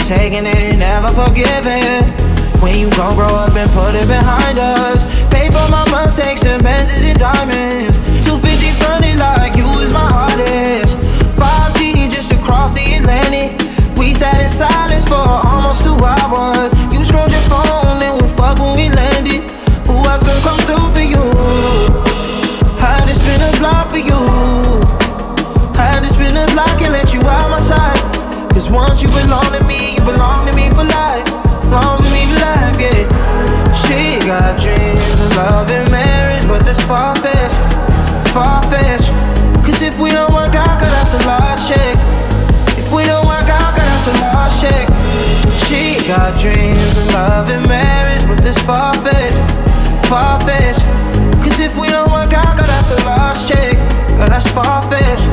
taking it, never forgiving. When you gon' grow up and put it behind us. Pay for my mistakes and Benzes and diamonds. 250 fronted like you was my artist. 5G just across the Atlantic. We sat in silence for almost 2 hours. You scrolled your phone and we fuck when we landed. Who else gonna come through for you? Had to spin a block for you. Had to spin a block and let you out my sight. Cause once you belong to me, you belong to me for life. Belong to me for life, yeah. She got dreams of love and marriage, but that's far-fetched, far-fetched. Cause if we don't work out, cause that's a large check. If we don't work out, cause that's a large check. She got dreams of love and marriage, but that's far-fetched, far-fetched. Cause if we don't work out, cause that's a large check. Cause that's far-fetched.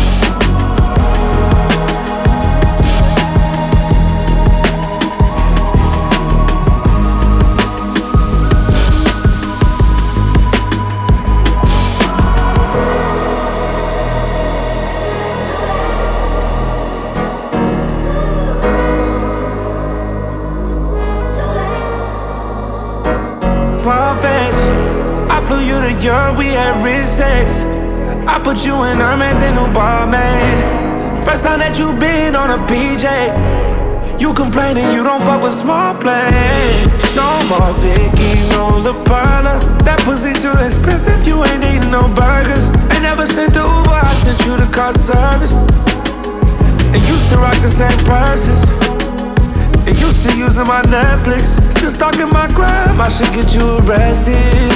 I flew you to Europe, we had rich sex. I put you in Hermes and new barmaid. First time that you been on a PJ. You complaining you don't fuck with small planes. No more Vicky, no La Perla. That pussy too expensive, you ain't eating no burgers. Ain't never sent the Uber, I sent you the car service. And used to rock the same purses. And used to using my Netflix. Still stalking my gram, I should get you arrested.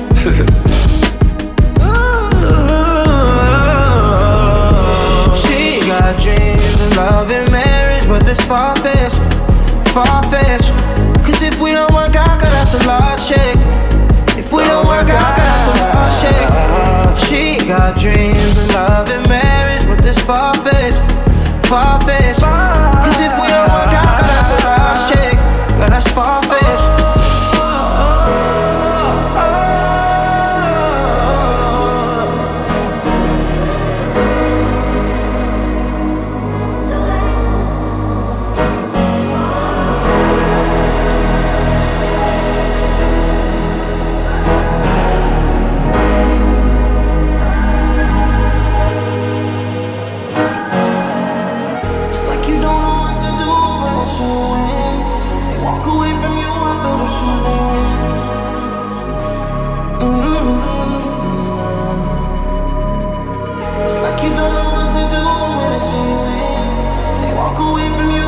She got dreams of love and marriage, but that's far-fetched, far-fetched. Cause if we don't work out, cause that's a large check. If we don't work out, cause that's a large check. She got dreams of love and marriage, but that's far-fetched, far-fetched. Cause if we don't work out, cause that's a large check. Cause that's far-fetched. You don't know what to do when it's easy. They walk away from you.